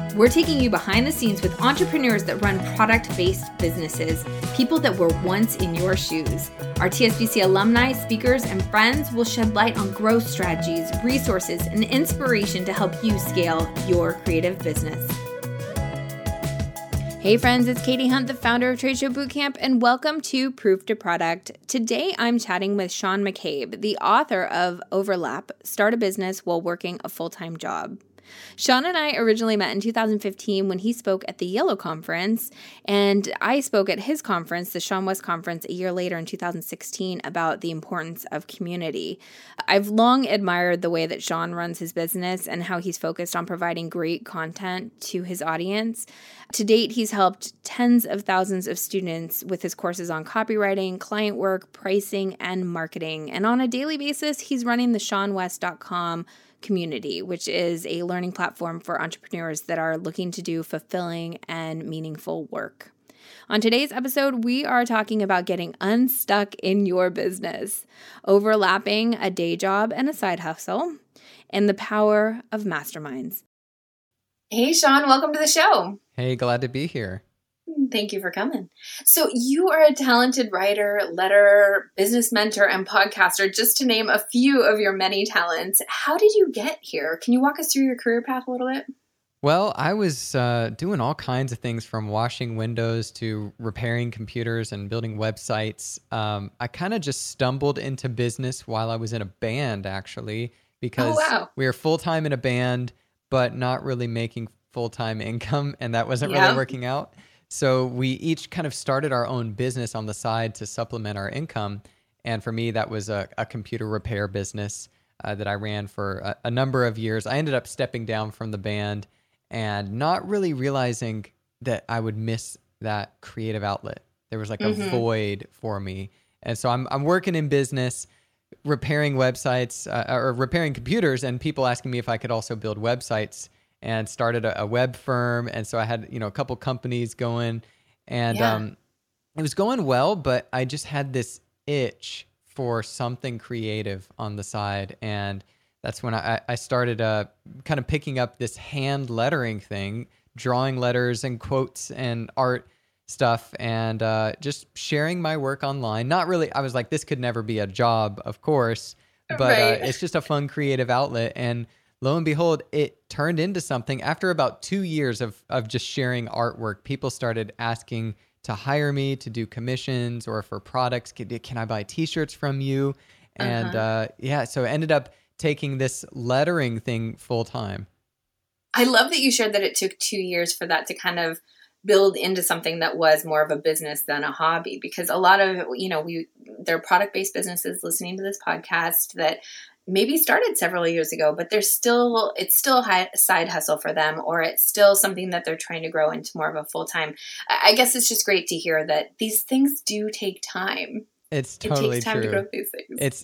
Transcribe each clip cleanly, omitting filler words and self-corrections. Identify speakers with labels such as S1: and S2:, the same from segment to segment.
S1: We're taking you behind the scenes with entrepreneurs that run product-based businesses, people that were once in your shoes. Our TSBC alumni, speakers, and friends will shed light on growth strategies, resources, and inspiration to help you scale your creative business. Hey friends, it's Katie Hunt, the founder of Trade Show Bootcamp, and welcome to Proof to Product. Today I'm chatting with Sean McCabe, the author of Overlap, Start a Business While Working a Full-Time Job. Sean and I originally met in 2015 when he spoke at the Yellow Conference, and I spoke at his conference, the Sean West Conference, a year later in 2016 about the importance of community. I've long admired the way that Sean runs his business and how he's focused on providing great content to his audience. To date, he's helped tens of thousands of students with his courses on copywriting, client work, pricing, and marketing. And on a daily basis, he's running the SeanWest.com community, which is a learning platform for entrepreneurs that are looking to do fulfilling and meaningful work. On today's episode, we are talking about getting unstuck in your business, overlapping a day job and a side hustle, and the power of masterminds. Hey, Sean, welcome to the show.
S2: Hey, glad to be here.
S1: Thank you for coming. So you are a talented writer, letterer, business mentor, and podcaster, just to name a few of your many talents. How did you get here? Can you walk us through your career path a little bit?
S2: Well, I was doing all kinds of things from washing windows to repairing computers and building websites. I kind of just stumbled into business while I was in a band, actually, because we were full-time in a band, but not really making full-time income, and that wasn't really working out. So we each kind of started our own business on the side to supplement our income. And for me, that was a computer repair business that I ran for a number of years. I ended up stepping down from the band and not really realizing that I would miss that creative outlet. There was like a void for me. And so I'm working in business, repairing websites or repairing computers, and people asking me if I could also build websites, and started a web firm. And so I had, a couple companies going, and it was going well, but I just had this itch for something creative on the side. And that's when I started kind of picking up this hand lettering thing, drawing letters and quotes and art stuff, and just sharing my work online. Not really, I was like, this could never be a job, of course, but it's just a fun creative outlet. And lo and behold, it turned into something. After about 2 years of just sharing artwork, people started asking to hire me to do commissions or for products. Can I buy t-shirts from you? And so I ended up taking this lettering thing full time.
S1: I love that you shared that it took 2 years for that to kind of build into something that was more of a business than a hobby, because a lot of, there are product-based businesses listening to this podcast that maybe started several years ago, but it's still a side hustle for them, or it's still something that they're trying to grow into more of a full-time. I guess it's just great to hear that these things do take time.
S2: It takes time
S1: to grow these things.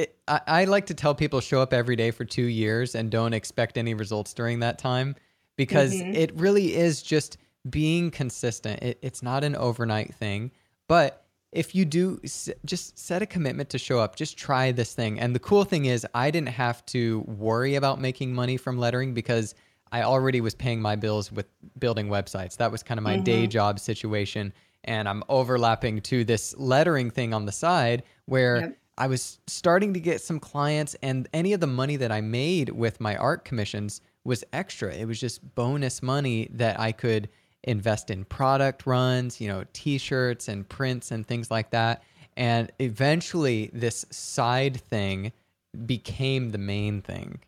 S2: I like to tell people show up every day for 2 years and don't expect any results during that time, because it really is just being consistent. It's not an overnight thing, but if you do, just set a commitment to show up. Just try this thing. And the cool thing is I didn't have to worry about making money from lettering because I already was paying my bills with building websites. That was kind of my day job situation. And I'm overlapping to this lettering thing on the side where I was starting to get some clients, and any of the money that I made with my art commissions was extra. It was just bonus money that I could invest in product runs, t-shirts and prints and things like that. And eventually this side thing became the main thing.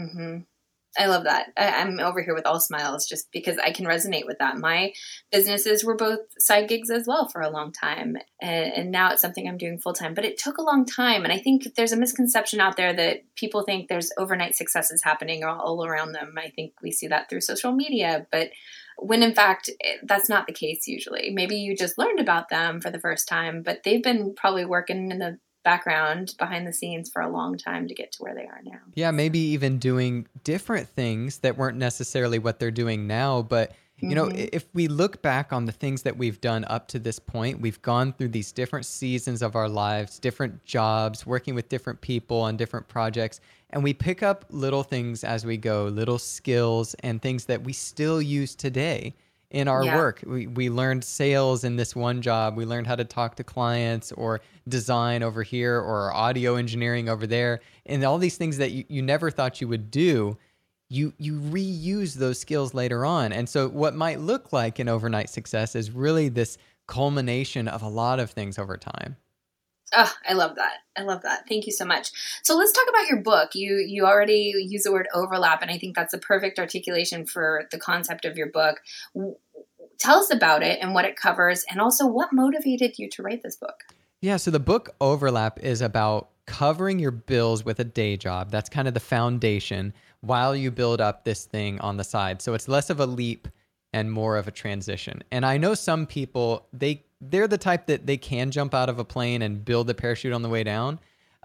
S1: I love that. I'm over here with all smiles just because I can resonate with that. My businesses were both side gigs as well for a long time. And now it's something I'm doing full time, but it took a long time. And I think there's a misconception out there that people think there's overnight successes happening all around them. I think we see that through social media, but when in fact, that's not the case usually. Maybe you just learned about them for the first time, but they've been probably working in the background behind the scenes for a long time to get to where they are now.
S2: Yeah, maybe even doing different things that weren't necessarily what they're doing now, but If we look back on the things that we've done up to this point, we've gone through these different seasons of our lives, different jobs, working with different people on different projects, and we pick up little things as we go, little skills and things that we still use today in our work. We learned sales in this one job. We learned how to talk to clients or design over here or audio engineering over there. And all these things that you never thought you would do, you reuse those skills later on. And so what might look like an overnight success is really this culmination of a lot of things over time.
S1: Oh, I love that. I love that. Thank you so much. So let's talk about your book. You already use the word overlap, and I think that's a perfect articulation for the concept of your book. Tell us about it and what it covers, and also what motivated you to write this book.
S2: Yeah, so the book Overlap is about covering your bills with a day job. That's kind of the foundation while you build up this thing on the side. So it's less of a leap and more of a transition. And I know some people, they're the type that they can jump out of a plane and build a parachute on the way down.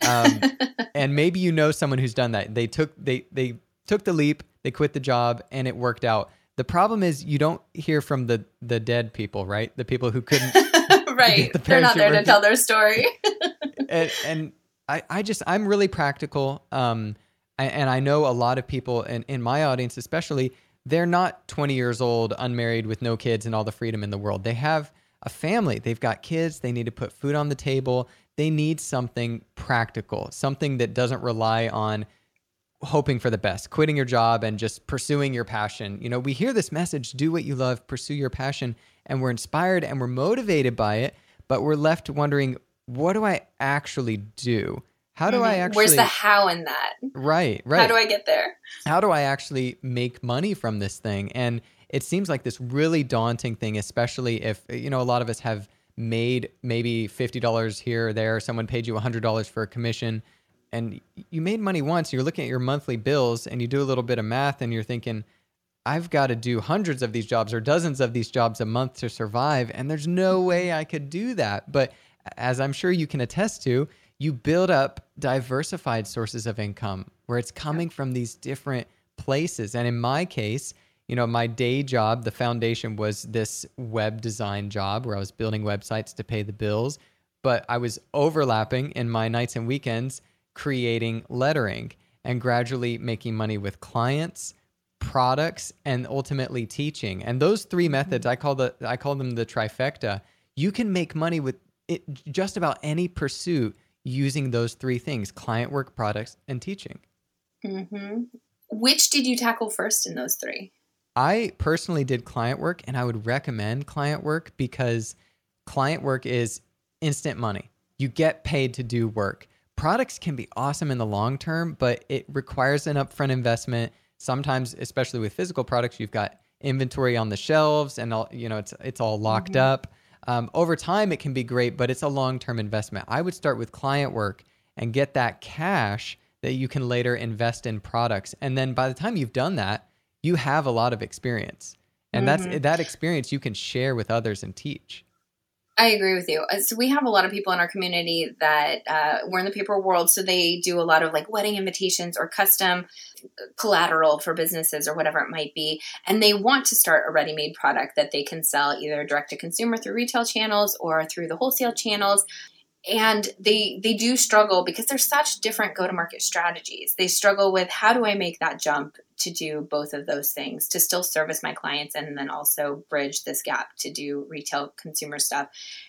S2: And maybe you know someone who's done that. They took the leap, they quit the job, and it worked out. The problem is you don't hear from the dead people, right? The people who couldn't.
S1: Right. They're not there to tell their story.
S2: and I'm really practical. And I know a lot of people in my audience, especially, they're not 20 years old, unmarried with no kids and all the freedom in the world. They have a family. They've got kids. They need to put food on the table. They need something practical, something that doesn't rely on hoping for the best, quitting your job and just pursuing your passion. We hear this message, do what you love, pursue your passion, and we're inspired and we're motivated by it, but we're left wondering, what do I actually do? How do I actually...
S1: Where's the how in that?
S2: Right.
S1: How do I get there?
S2: How do I actually make money from this thing? And it seems like this really daunting thing, especially if, a lot of us have made maybe $50 here or there. Someone paid you $100 for a commission and you made money once. You're looking at your monthly bills and you do a little bit of math and you're thinking, I've got to do hundreds of these jobs or dozens of these jobs a month to survive. And there's no way I could do that. But as I'm sure you can attest to, you build up diversified sources of income where it's coming from these different places. And in my case, my day job, the foundation was this web design job where I was building websites to pay the bills, but I was overlapping in my nights and weekends creating lettering and gradually making money with clients, products, and ultimately teaching. And those three methods, I call them the trifecta. You can make money with it, just about any pursuit using those three things: client work, products, and teaching.
S1: Mm-hmm. Which did you tackle first in those three?
S2: I personally did client work, and I would recommend client work because client work is instant money. You get paid to do work. Products can be awesome in the long term, but it requires an upfront investment. Sometimes, especially with physical products, you've got inventory on the shelves and all, it's all locked up. Over time, it can be great, but it's a long-term investment. I would start with client work and get that cash that you can later invest in products. And then by the time you've done that, you have a lot of experience. And that experience you can share with others and teach.
S1: I agree with you. So we have a lot of people in our community that we're in the paper world. So they do a lot of like wedding invitations or custom collateral for businesses or whatever it might be. And they want to start a ready-made product that they can sell either direct to consumer through retail channels or through the wholesale channels. And they do struggle because there's such different go-to-market strategies. They struggle with, how do I make that jump to do both of those things, to still service my clients and then also bridge this gap to do retail consumer stuff?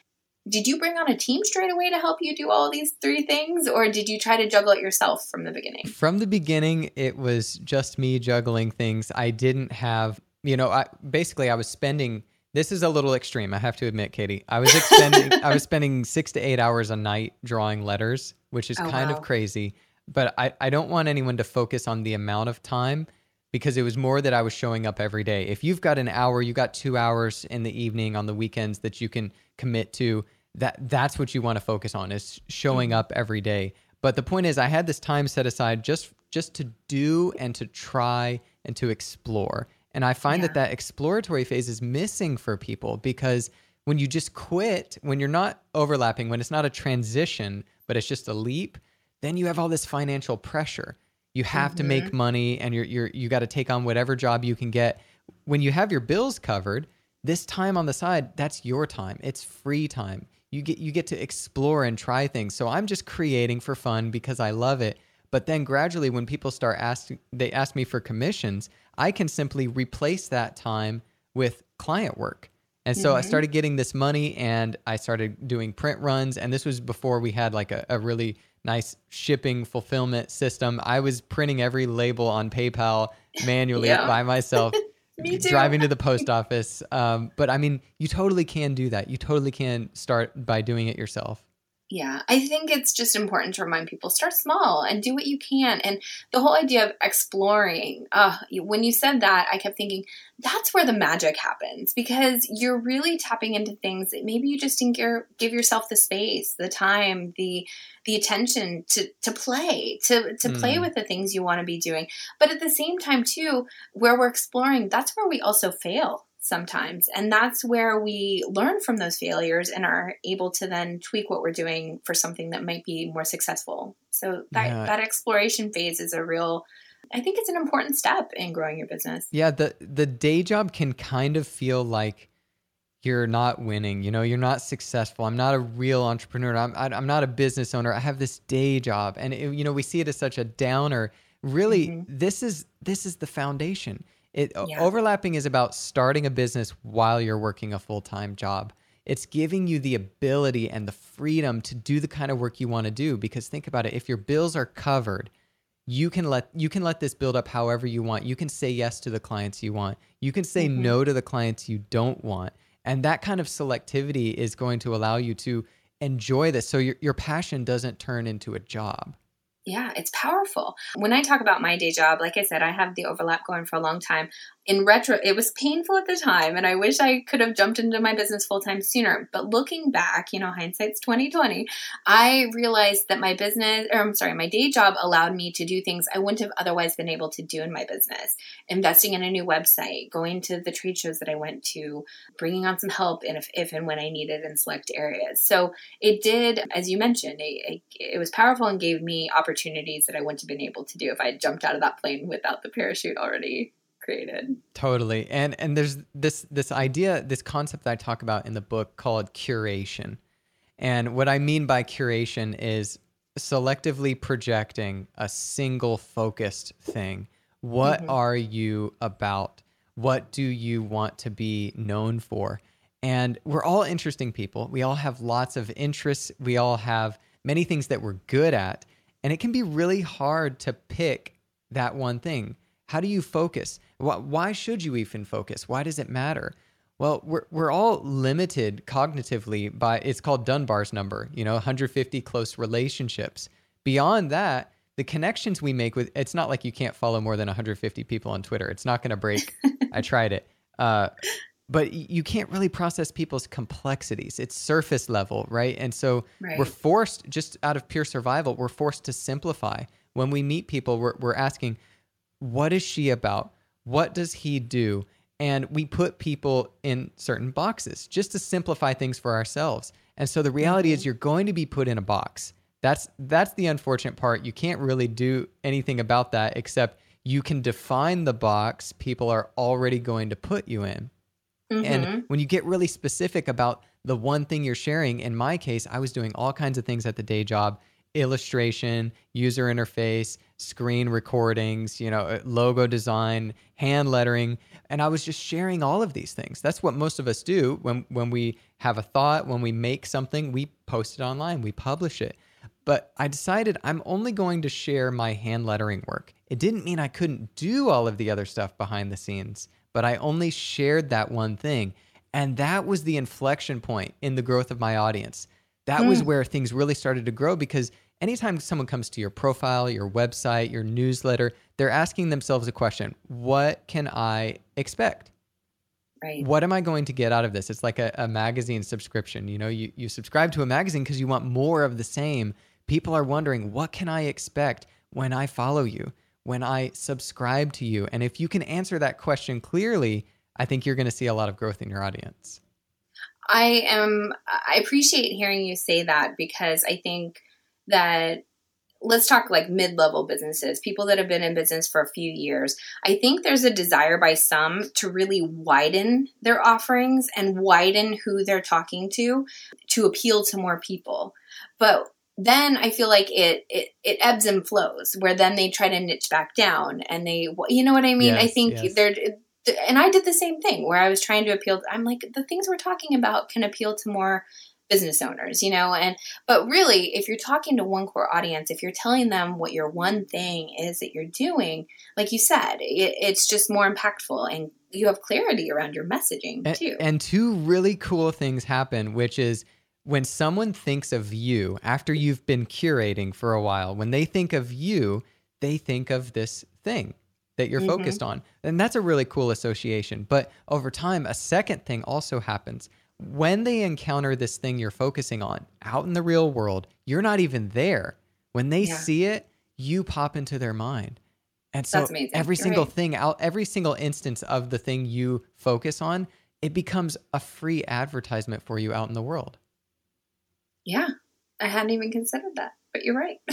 S1: Did you bring on a team straight away to help you do all these three things, or did you try to juggle it yourself from the beginning?
S2: From the beginning, it was just me juggling things. I didn't have, I was spending... This is a little extreme, I have to admit, Katie. I was spending 6 to 8 hours a night drawing letters, which is kind of crazy. But I don't want anyone to focus on the amount of time because it was more that I was showing up every day. If you've got an hour, you got 2 hours in the evening on the weekends that you can commit to, that's what you want to focus on, is showing up every day. But the point is, I had this time set aside just to do and to try and to explore. And I find that exploratory phase is missing for people because when you just quit, when you're not overlapping, when it's not a transition, but it's just a leap, then you have all this financial pressure. You have to make money and you got to take on whatever job you can get. when you have your bills covered, this time on the side, that's your time. It's free time. You get to explore and try things. So I'm just creating for fun because I love it. But then gradually when people start they ask me for commissions, I can simply replace that time with client work. And so I started getting this money and I started doing print runs. And this was before we had like a really nice shipping fulfillment system. I was printing every label on PayPal manually by myself.
S1: Me too.
S2: Driving to the post office. But I mean, you totally can do that. You totally can start by doing it yourself.
S1: Yeah, I think it's just important to remind people, start small and do what you can. And the whole idea of exploring, when you said that, I kept thinking that's where the magic happens, because you're really tapping into things that maybe you just didn't give yourself the space, the time, the attention to play with the things you want to be doing. But at the same time, too, where we're exploring, that's where we also fail sometimes. And that's where we learn from those failures and are able to then tweak what we're doing for something that might be more successful. So that exploration phase is I think it's an important step in growing your business.
S2: Yeah. The day job can kind of feel like you're not winning, you're not successful. I'm not a real entrepreneur. I'm not a business owner. I have this day job. And we see it as such a downer. Really, this is the foundation. Overlapping is about starting a business while you're working a full-time job. It's giving you the ability and the freedom to do the kind of work you want to do. Because think about it, if your bills are covered, you can let this build up however you want. You can say yes to the clients you want. You can say no to the clients you don't want. And that kind of selectivity is going to allow you to enjoy this. So your passion doesn't turn into a job.
S1: Yeah, it's powerful. When I talk about my day job, like I said, I have the overlap going for a long time. In retro, it was painful at the time, and I wish I could have jumped into my business full time sooner. But looking back, hindsight's 2020, I realized that my day job allowed me to do things I wouldn't have otherwise been able to do in my business. Investing in a new website, going to the trade shows that I went to, bringing on some help if and when I needed in select areas. So it did, as you mentioned, it was powerful and gave me opportunities that I wouldn't have been able to do if I had jumped out of that plane without the parachute already created.
S2: Totally. And there's this idea, this concept that I talk about in the book called curation. And what I mean by curation is selectively projecting a single focused thing. What are you about? What do you want to be known for? And we're all interesting people. We all have lots of interests. We all have many things that we're good at. And it can be really hard to pick that one thing. How do you focus? Why should you even focus? Why does it matter? Well, we're all limited cognitively by, it's called Dunbar's number, 150 close relationships. Beyond that, the connections we make it's not like you can't follow more than 150 people on Twitter. It's not going to break. I tried it. But you can't really process people's complexities. It's surface level, right? And so we're forced, just out of pure survival, we're forced to simplify. When we meet people, we're asking, what is she about? What does he do? And we put people in certain boxes just to simplify things for ourselves. And so the reality is you're going to be put in a box. That's the unfortunate part. You can't really do anything about that except you can define the box people are already going to put you in. And when you get really specific about the one thing you're sharing, in my case, I was doing all kinds of things at the day job: illustration, user interface, screen recordings, logo design, hand lettering. And I was just sharing all of these things. That's what most of us do when we have a thought, when we make something, we post it online, we publish it. But I decided I'm only going to share my hand lettering work. It didn't mean I couldn't do all of the other stuff behind the scenes, but I only shared that one thing. And that was the inflection point in the growth of my audience. That was where things really started to grow, because anytime someone comes to your profile, your website, your newsletter, they're asking themselves a question: what can I expect?
S1: Right.
S2: What am I going to get out of this? It's like a magazine subscription. You subscribe to a magazine because you want more of the same. People are wondering, what can I expect when I follow you, when I subscribe to you? And if you can answer that question clearly, I think you're going to see a lot of growth in your audience.
S1: I appreciate hearing you say that, because I think that let's talk like mid-level businesses, people that have been in business for a few years. I think there's a desire by some to really widen their offerings and widen who they're talking to appeal to more people. But then I feel like it ebbs and flows, where then they try to niche back down, and you know what I mean?
S2: Yes,
S1: I think
S2: yes.
S1: and I did the same thing where I was trying to appeal. I'm like, the things we're talking about can appeal to more business owners, but really, if you're talking to one core audience, if you're telling them what your one thing is that you're doing, like you said, it's just more impactful, and you have clarity around your messaging too.
S2: And two really cool things happen, which is when someone thinks of you after you've been curating for a while, when they think of you, they think of this thing that you're focused on. And that's a really cool association. But over time, a second thing also happens. When they encounter this thing you're focusing on out in the real world, you're not even there. When they see it, you pop into their mind. And so every single thing out, every single instance of the thing you focus on, it becomes a free advertisement for you out in the world.
S1: Yeah, I hadn't even considered that, but you're right.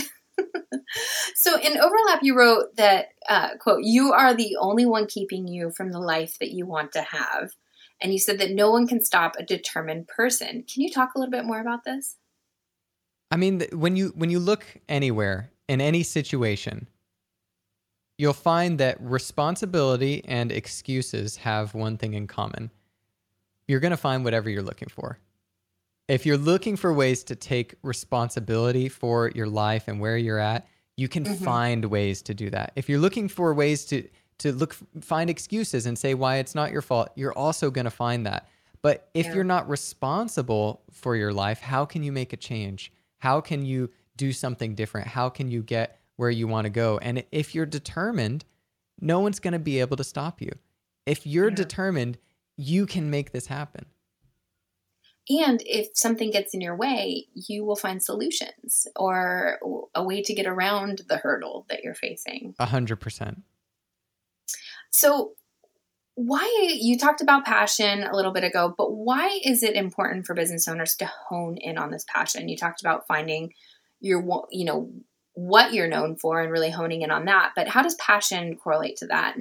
S1: So in Overlap, you wrote that, quote, "You are the only one keeping you from the life that you want to have." And you said that no one can stop a determined person. Can you talk a little bit more about this?
S2: I mean, when you look anywhere in any situation, you'll find that responsibility and excuses have one thing in common. You're going to find whatever you're looking for. If you're looking for ways to take responsibility for your life and where you're at, you can find ways to do that. If you're looking for ways to find excuses and say why it's not your fault, you're also going to find that. But if you're not responsible for your life, how can you make a change? How can you do something different? How can you get where you want to go? And if you're determined, no one's going to be able to stop you. If you're determined, you can make this happen.
S1: And if something gets in your way, you will find solutions or a way to get around the hurdle that you're facing.
S2: 100%.
S1: So you talked about passion a little bit ago, but why is it important for business owners to hone in on this passion? You talked about finding what you're known for and really honing in on that, but how does passion correlate to that?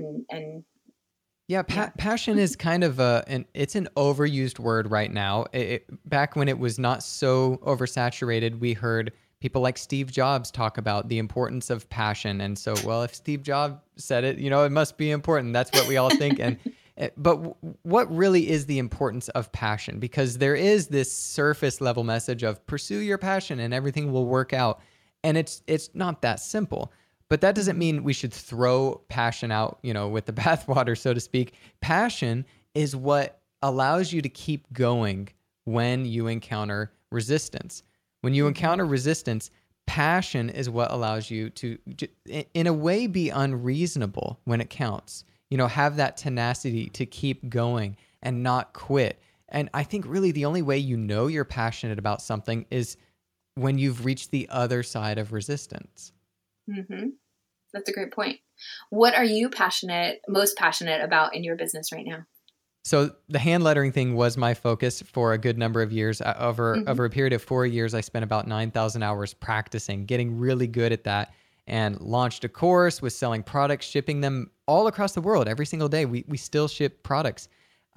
S2: Passion is kind of it's an overused word right now. Back when it was not so oversaturated, we heard people like Steve Jobs talk about the importance of passion. And so, well, if Steve Jobs said it, it must be important. That's what we all think. But what really is the importance of passion? Because there is this surface level message of pursue your passion and everything will work out. And it's not that simple. But that doesn't mean we should throw passion out, with the bathwater, so to speak. Passion is what allows you to keep going when you encounter resistance. When you encounter resistance, passion is what allows you to, in a way, be unreasonable when it counts. Have that tenacity to keep going and not quit. And I think really the only way you're passionate about something is when you've reached the other side of resistance.
S1: Mm-hmm. That's a great point. What are you most passionate about in your business right now?
S2: So the hand lettering thing was my focus for a good number of years. Over a period of 4 years, I spent about 9,000 hours practicing, getting really good at that, and launched a course, was selling products, shipping them all across the world every single day. We still ship products.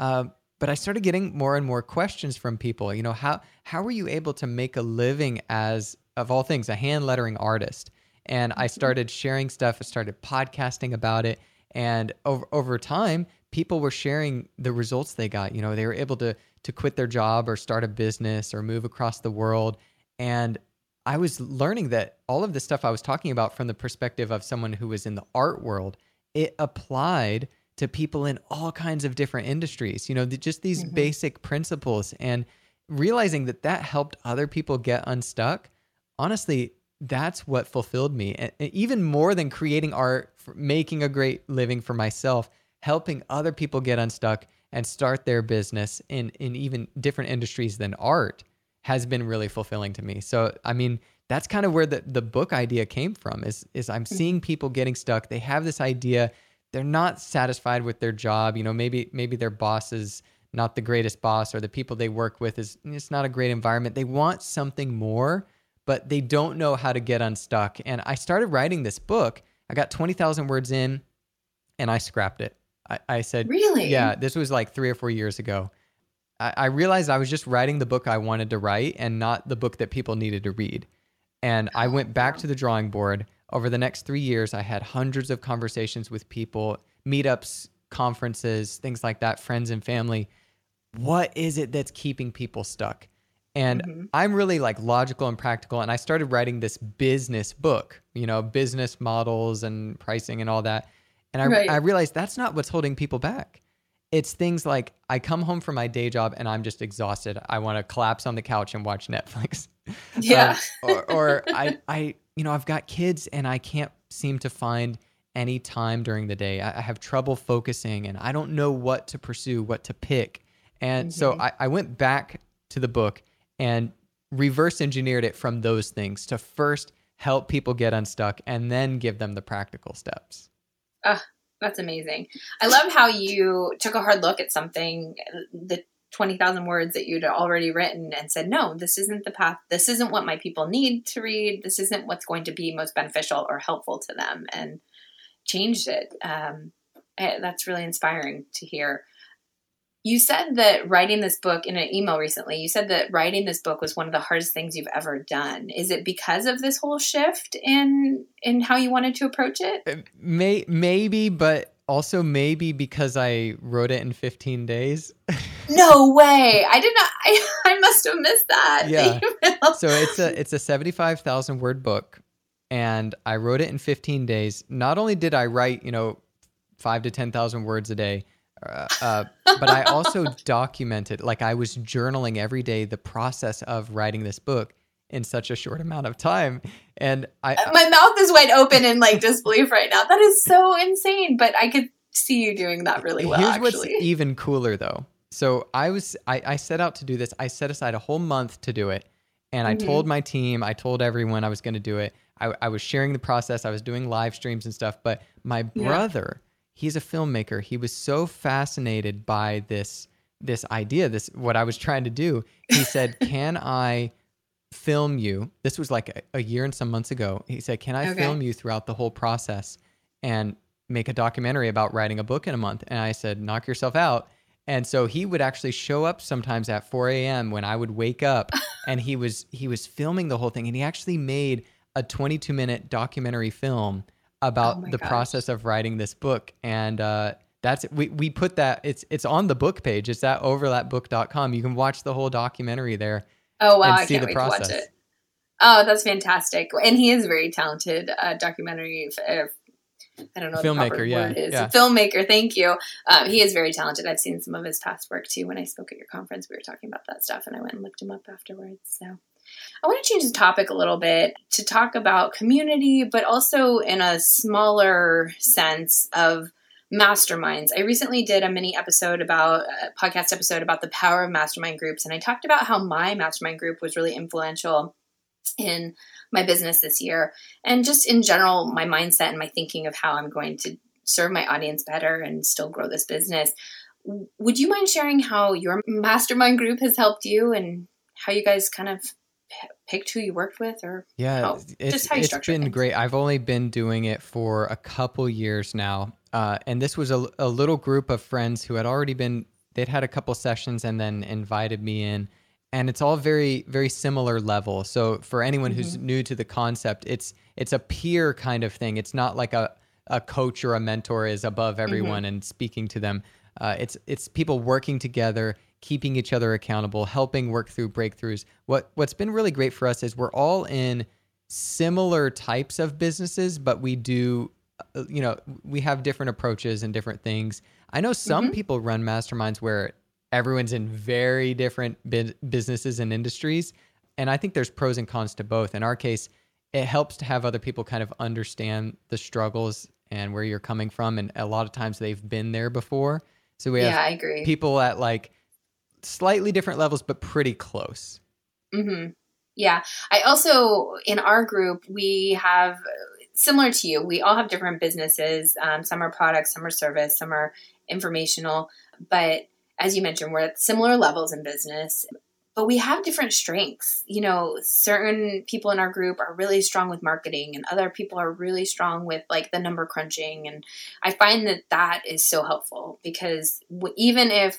S2: But I started getting more and more questions from people. How were you able to make a living as, of all things, a hand lettering artist? And I started sharing stuff. I started podcasting about it. And over time, people were sharing the results they got. They were able to quit their job or start a business or move across the world. And I was learning that all of the stuff I was talking about from the perspective of someone who was in the art world, it applied to people in all kinds of different industries. Just these basic principles, and realizing that helped other people get unstuck. Honestly, that's what fulfilled me. And even more than creating art, making a great living for myself, helping other people get unstuck and start their business in even different industries than art has been really fulfilling to me. So, I mean, that's kind of where the book idea came from, is I'm seeing people getting stuck. They have this idea. They're not satisfied with their job. Maybe their boss is not the greatest boss, or the people they work with it's not a great environment. They want something more, but they don't know how to get unstuck. And I started writing this book. I got 20,000 words in and I scrapped it. I said,
S1: Really?
S2: Yeah, this was like 3 or 4 years ago. I realized I was just writing the book I wanted to write and not the book that people needed to read. And I went back to the drawing board. Over the next 3 years, I had hundreds of conversations with people, meetups, conferences, things like that, friends and family. What is it that's keeping people stuck? And I'm really like logical and practical. And I started writing this business book, business models and pricing and all that. And I realized that's not what's holding people back. It's things like I come home from my day job and I'm just exhausted. I want to collapse on the couch and watch Netflix.
S1: Yeah.
S2: Or I've got kids and I can't seem to find any time during the day. I have trouble focusing and I don't know what to pursue, what to pick. And so I went back to the book and reverse engineered it from those things to first help people get unstuck and then give them the practical steps.
S1: That's amazing. I love how you took a hard look at something, the 20,000 words that you'd already written and said, no, this isn't the path. This isn't what my people need to read. This isn't what's going to be most beneficial or helpful to them, and changed it. That's really inspiring to hear. You said that writing this book in an email recently, you said that writing this book was one of the hardest things you've ever done. Is it because of this whole shift in how you wanted to approach it?
S2: Maybe, but also maybe because I wrote it in 15 days.
S1: No way. I did not. I must have missed that.
S2: Yeah. So it's a 75,000 word book and I wrote it in 15 days. Not only did I write, 5 to 10,000 words a day, but I also documented, like I was journaling every day, the process of writing this book in such a short amount of time. And
S1: my mouth is wide open in like disbelief right now. That is so insane, but I could see you doing that really well.
S2: Here's what's even cooler though. So I set out to do this. I set aside a whole month to do it. And I told my team, I told everyone I was going to do it. I was sharing the process. I was doing live streams and stuff, but my brother, he's a filmmaker. He was so fascinated by this idea, what I was trying to do. He said, can I film you? This was like a year and some months ago. He said, can I film you throughout the whole process and make a documentary about writing a book in a month? And I said, knock yourself out. And so he would actually show up sometimes at 4 a.m. when I would wake up and he was filming the whole thing. And he actually made a 22-minute documentary film about the process of writing this book. And that's we put that, it's on the book page. It's at overlapbook.com. You can watch the whole documentary there.
S1: Oh, wow.
S2: And see the process.
S1: To watch it. Oh, that's fantastic. And he is very talented documentary. I don't know what the proper word is.
S2: Yeah.
S1: Filmmaker. Thank you. He is very talented. I've seen some of his past work too. When I spoke at your conference, we were talking about that stuff and I went and looked him up afterwards. So I want to change the topic a little bit to talk about community, but also in a smaller sense of masterminds. I recently did a podcast episode about the power of mastermind groups. And I talked about how my mastermind group was really influential in my business this year. And just in general, my mindset and my thinking of how I'm going to serve my audience better and still grow this business. Would you mind sharing how your mastermind group has helped you and how you guys kind of picked who you worked with, or
S2: it's been great. I've only been doing it for a couple years now. And this was a little group of friends who had already they'd had a couple sessions and then invited me in. And it's all very, very similar level. So for anyone who's new to the concept, it's a peer kind of thing. It's not like a coach or a mentor is above everyone and speaking to them. It's people working together, keeping each other accountable, helping work through breakthroughs. What's been really great for us is we're all in similar types of businesses, but we do, we have different approaches and different things. I know some people run masterminds where everyone's in very different businesses and industries. And I think there's pros and cons to both. In our case, it helps to have other people kind of understand the struggles and where you're coming from. And a lot of times they've been there before. So we have people at like slightly different levels, but pretty close.
S1: Yeah. I also, in our group, we have, similar to you, we all have different businesses. Some are products, some are service, some are informational. But as you mentioned, we're at similar levels in business. but we have different strengths. You know, certain people in our group are really strong with marketing and other people are really strong with like the number crunching. And I find that that is so helpful because even if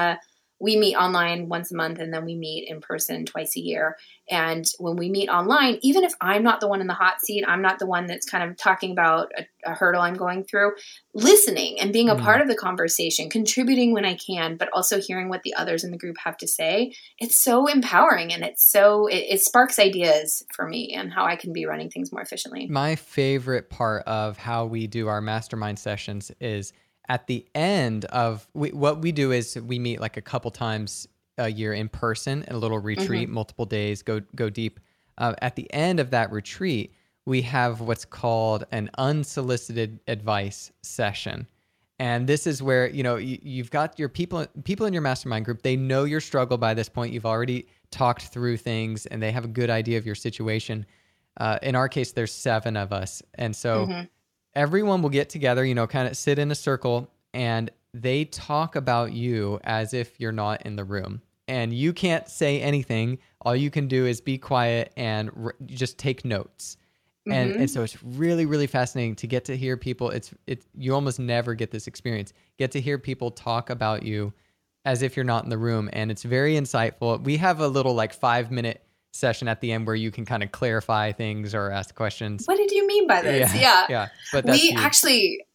S1: we meet online once a month and then we meet in person twice a year. And when we meet online, even if I'm not the one in the hot seat, I'm not the one that's kind of talking about a hurdle I'm going through, listening and being a part of the conversation, contributing when I can, but also hearing what the others in the group have to say. It's so empowering and it sparks ideas for me and how I can be running things more efficiently.
S2: My favorite part of how we do our mastermind sessions is at the end of what we do is we meet like a couple times a year in person, a little retreat, multiple days, go deep. At the end of that retreat, we have what's called an unsolicited advice session. And this is where, you know, you've got your people in your mastermind group. They know your struggle by this point. You've already talked through things and they have a good idea of your situation. In our case, there's 7 of us. And so everyone will get together, you know, kind of sit in a circle and they talk about you as if you're not in the room. And you can't say anything. All you can do is be quiet and just take notes. And so it's really, really fascinating to get to hear people. You almost never get this experience. Get to hear people talk about you as if you're not in the room. And it's very insightful. We have a little like 5-minute session at the end where you can kind of clarify things or ask questions.
S1: What did you mean by this?
S2: Yeah. But that's
S1: actually,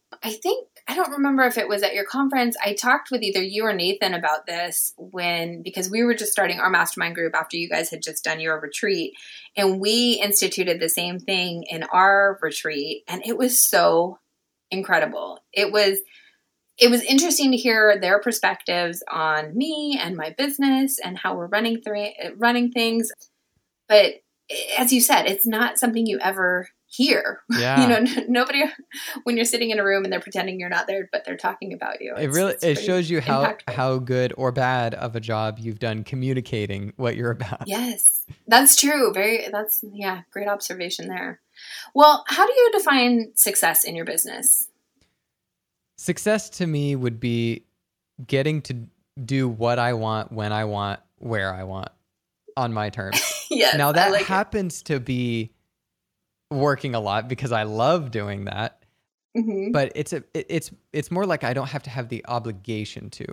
S1: I don't remember if it was at your conference. I talked with either you or Nathan about this because we were just starting our mastermind group after you guys had just done your retreat. And we instituted the same thing in our retreat. And it was so incredible. It was interesting to hear their perspectives on me and my business and how we're running things. But as you said, it's not something you ever hear.
S2: Yeah.
S1: You know, nobody, when you're sitting in a room and they're pretending you're not there, but they're talking about you.
S2: It shows you how good or bad of a job you've done communicating what you're about.
S1: Yes, that's true. Great observation there. Well, how do you define success in your business?
S2: Success to me would be getting to do what I want, when I want, where I want, on my terms.
S1: Yes.
S2: Now that happens to be working a lot because I love doing that. But it's more like I don't have to have the obligation to.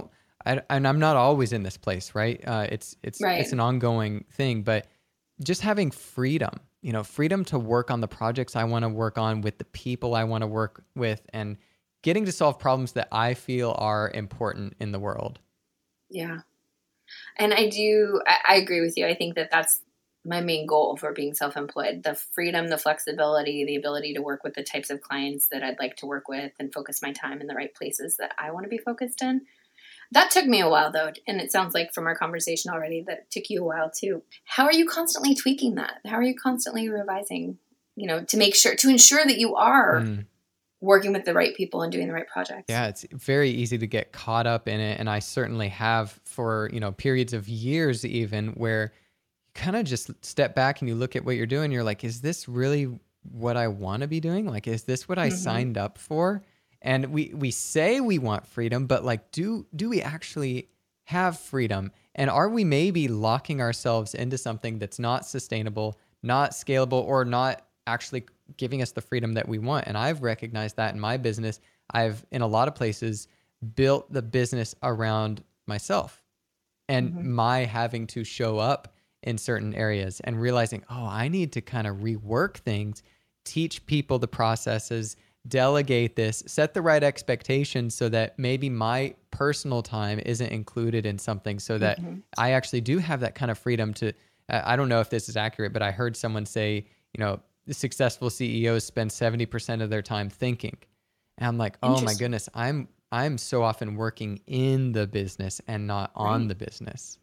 S2: And I'm not always in this place, right? It's an ongoing thing, but just having freedom, you know, freedom to work on the projects I want to work on with the people I want to work with and getting to solve problems that I feel are important in the world.
S1: Yeah. And I agree with you. I think that that's my main goal for being self-employed, the freedom, the flexibility, the ability to work with the types of clients that I'd like to work with and focus my time in the right places that I want to be focused in. That took me a while though. And it sounds like from our conversation already that it took you a while too. How are you constantly tweaking that? How are you constantly revising, you know, to ensure that you are working with the right people and doing the right projects?
S2: Yeah, it's very easy to get caught up in it. And I certainly have for, you know, periods of years even where you kind of just step back and you look at what you're doing. You're like, is this really what I want to be doing? Like, is this what I signed up for? And we say we want freedom, but like, do we actually have freedom? And are we maybe locking ourselves into something that's not sustainable, not scalable, or not actually giving us the freedom that we want? And I've recognized that in my business. I've, in a lot of places, built the business around myself and my having to show up in certain areas and realizing, oh, I need to kind of rework things, teach people the processes, delegate this, set the right expectations so that maybe my personal time isn't included in something so that I actually do have that kind of freedom to, I don't know if this is accurate, but I heard someone say, you know, the successful CEOs spend 70% of their time thinking. And I'm like, oh my goodness, I'm so often working in the business and not on the business.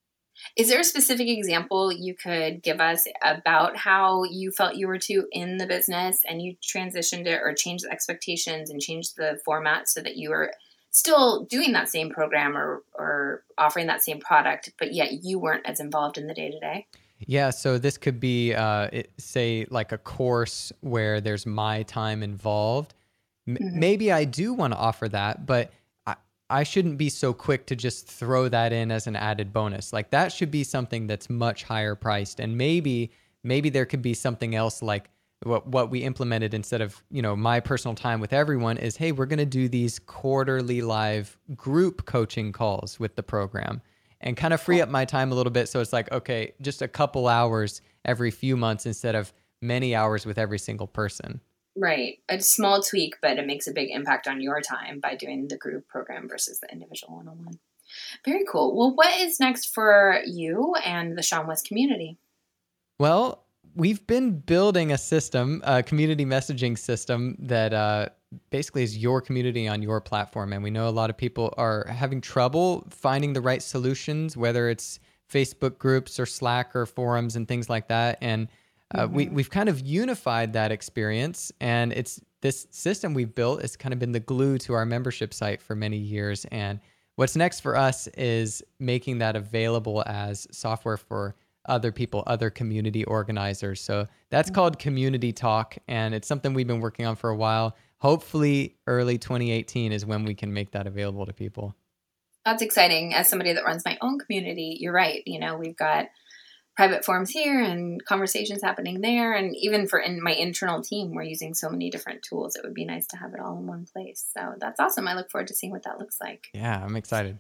S1: Is there a specific example you could give us about how you felt you were too in the business and you transitioned it or changed the expectations and changed the format so that you were still doing that same program or offering that same product, but yet you weren't as involved in the day-to-day?
S2: Yeah, so this could be, say, like a course where there's my time involved. Maybe I do want to offer that, but I shouldn't be so quick to just throw that in as an added bonus. Like that should be something that's much higher priced. And maybe there could be something else like what we implemented instead of, my personal time with everyone is, hey, we're going to do these quarterly live group coaching calls with the program and kind of free up my time a little bit. So it's like, okay, just a couple hours every few months instead of many hours with every single person.
S1: Right. A small tweak, but it makes a big impact on your time by doing the group program versus the individual one-on-one. Very cool. Well, what is next for you and the Sean West community?
S2: Well, we've been building a system, a community messaging system that basically is your community on your platform. And we know a lot of people are having trouble finding the right solutions, whether it's Facebook groups or Slack or forums and things like that. And we've kind of unified that experience. And it's this system we've built has kind of been the glue to our membership site for many years. And what's next for us is making that available as software for other people, other community organizers. So that's called Community Talk, and it's something we've been working on for a while. Hopefully early 2018 is when we can make that available to people.
S1: That's exciting. As somebody that runs my own community, you're right. We've got private forums here and conversations happening there. And even for in my internal team, we're using so many different tools. It would be nice to have it all in one place. So that's awesome. I look forward to seeing what that looks like.
S2: Yeah, I'm excited.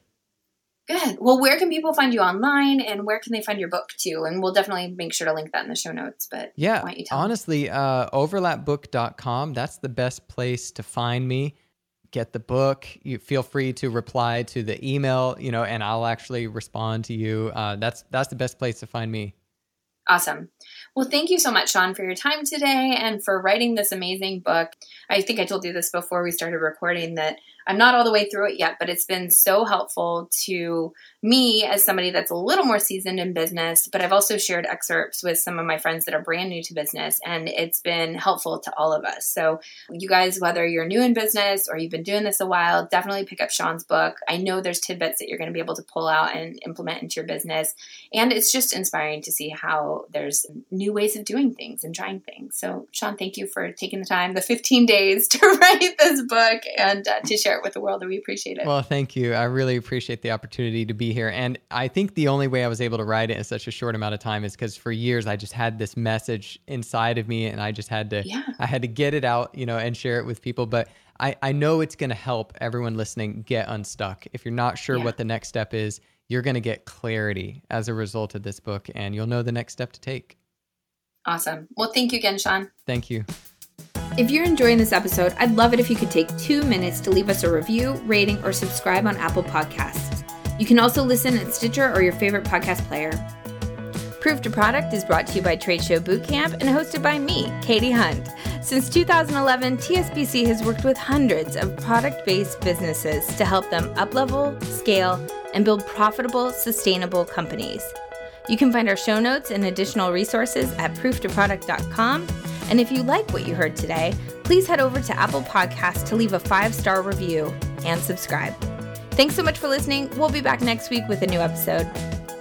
S1: Good. Well, where can people find you online and where can they find your book too? And we'll definitely make sure to link that in the show notes. But
S2: yeah,
S1: why don't you tell
S2: honestly, overlapbook.com, that's the best place to find me. Get the book. You feel free to reply to the email, and I'll actually respond to you. That's the best place to find me.
S1: Awesome. Well, thank you so much, Sean, for your time today and for writing this amazing book. I think I told you this before we started recording that I'm not all the way through it yet, but it's been so helpful to me as somebody that's a little more seasoned in business, but I've also shared excerpts with some of my friends that are brand new to business, and it's been helpful to all of us. So you guys, whether you're new in business or you've been doing this a while, definitely pick up Sean's book. I know there's tidbits that you're going to be able to pull out and implement into your business, and it's just inspiring to see how there's new ways of doing things and trying things. So Sean, thank you for taking the time, the 15 days to write this book and to share it with the world. And we appreciate it.
S2: Well, thank you. I really appreciate the opportunity to be here. And I think the only way I was able to write it in such a short amount of time is because for years I just had this message inside of me and I just had to, I had to get it out, and share it with people. But I know it's going to help everyone listening get unstuck. If you're not sure what the next step is, you're going to get clarity as a result of this book and you'll know the next step to take.
S1: Awesome. Well, thank you again, Sean.
S2: Thank you.
S1: If you're enjoying this episode, I'd love it if you could take 2 minutes to leave us a review, rating, or subscribe on Apple Podcasts. You can also listen at Stitcher or your favorite podcast player. Proof to Product is brought to you by Trade Show Bootcamp and hosted by me, Katie Hunt. Since 2011, TSBC has worked with hundreds of product-based businesses to help them uplevel, scale, and build profitable, sustainable companies. You can find our show notes and additional resources at prooftoproduct.com. And if you like what you heard today, please head over to Apple Podcasts to leave a 5-star review and subscribe. Thanks so much for listening. We'll be back next week with a new episode.